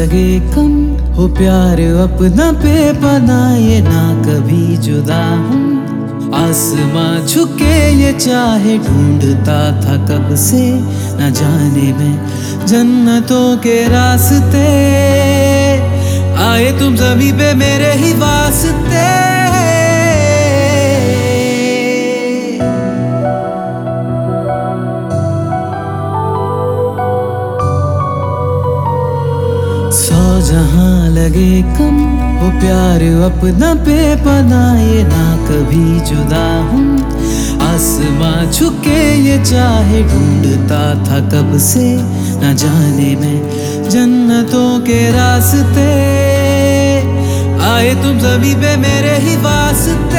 लगे कम हो प्यार अपना बेपना, ये ना कभी जुदा हूँ। आसमां झुके ये चाहे ढूंढता था कब से, न जाने में जन्नतों के रास्ते आए तुम ज़मीं पे मेरे ही वास्ते। सौ जहां लगे कम वो प्यार अपना बेपना, ये ना कभी जुदा हूँ। आसमां झुके ये चाहे ढूंढता था कब से, न जाने में जन्नतों के रास्ते आए तुम ज़मीं पे मेरे ही वास्ते।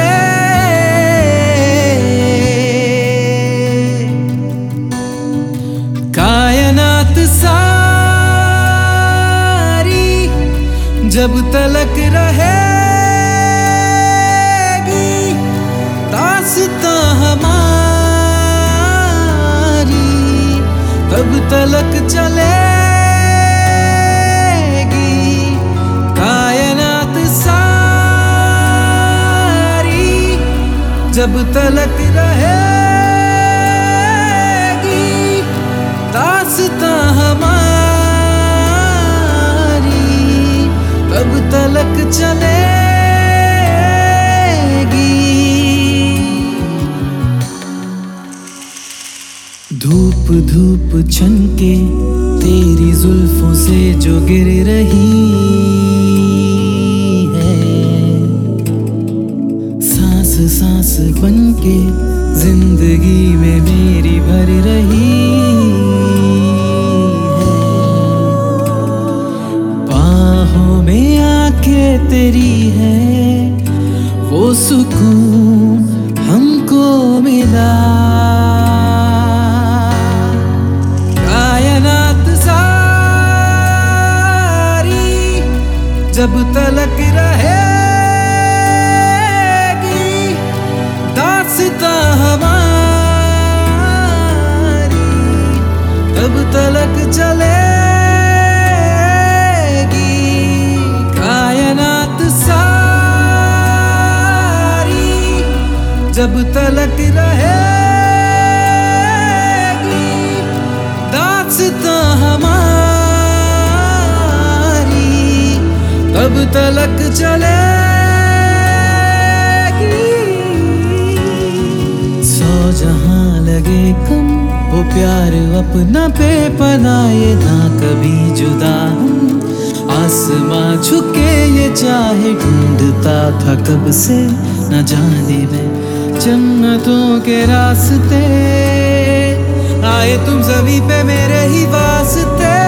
कायनात जब तलक रहेगी दास्तां हमारी, तब तलक चलेगी। कायनात सारी जब तलक रहेगी दास्तां हमारी, तब तलक चलेगी। धूप धूप छनके तेरी जुल्फों से जो गिर रही है, सांस सांस बनके जिंदगी में मेरी भर रही है। बाहों में आके तेरी है वो सुकून हमको मिला। कायनात सारी जब तलक रहेगी दास्तां हमारी, तब तलक चलेगी। कायनात सारी जब तलक रहेगी दास्तां हमारी, तब तलक चलेगी। सौ जहां लगे कम वो प्यार अपना बेपना, ये ना कभी जुदा हूँ। आसमां झुके ये चाहे ढूंढता था कब से, न जाने में जन्नतों के रास्ते आए तुम ज़मीं पे मेरे ही वास्ते।